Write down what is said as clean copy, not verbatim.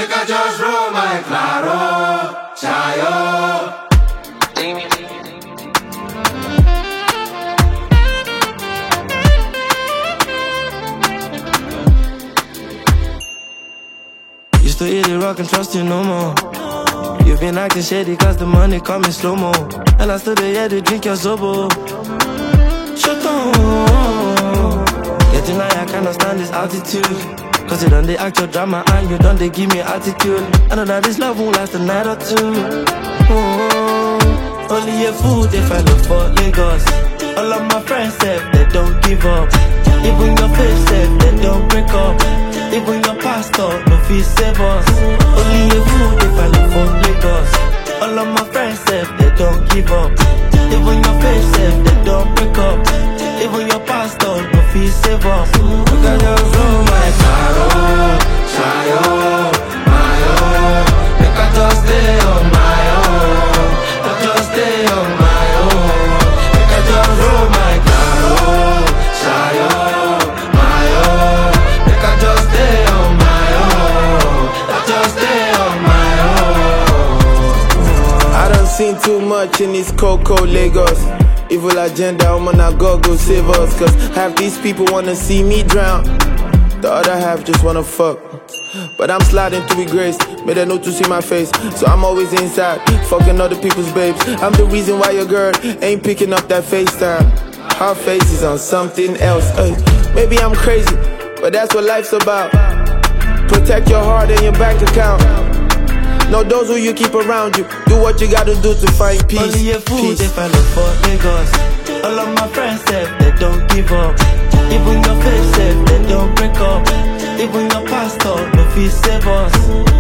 Make I just roll my claro, chayo. Used to eat it, rock and trust you no more. You've been acting shady cause the money come in slow-mo. And I still here to drink your zobo. Shut on. Getting high, I cannot stand this altitude. Cause you done the act your drama and you done they give me attitude. I know that this love won't last a night or two. Only a fool if I look for Lagos. All of my friends said they don't give up. Even your face said they don't break up. Even your pastor no fee save us. Only a fool if I look for Lagos. All of my friends said they don't give up. Even your face said they don't break up. Even your pastor no fee save us. Look at your room, my caro, chayo, my own. Make I just stay on my own. I just stay on my own. Make I just roll my caro, chayo, my own. Make I just stay on my own. I just stay on my own. I done seen too much in this Coco Lagos. Evil agenda, I'm gonna go save us. Cause half these people wanna see me drown, the other half just wanna fuck. But I'm sliding through grace, made a note to see my face. So I'm always inside, fucking other people's babes. I'm the reason why your girl ain't picking up that FaceTime. Her face is on something else. Maybe I'm crazy, but that's what life's about. Protect your heart and your bank account. Know those who you keep around you. Do what you gotta do to find peace. Only a fool if I look for Lagos. All of my friends said they don't give up. Even your face said they don't break up. Even your pastor no fee save us.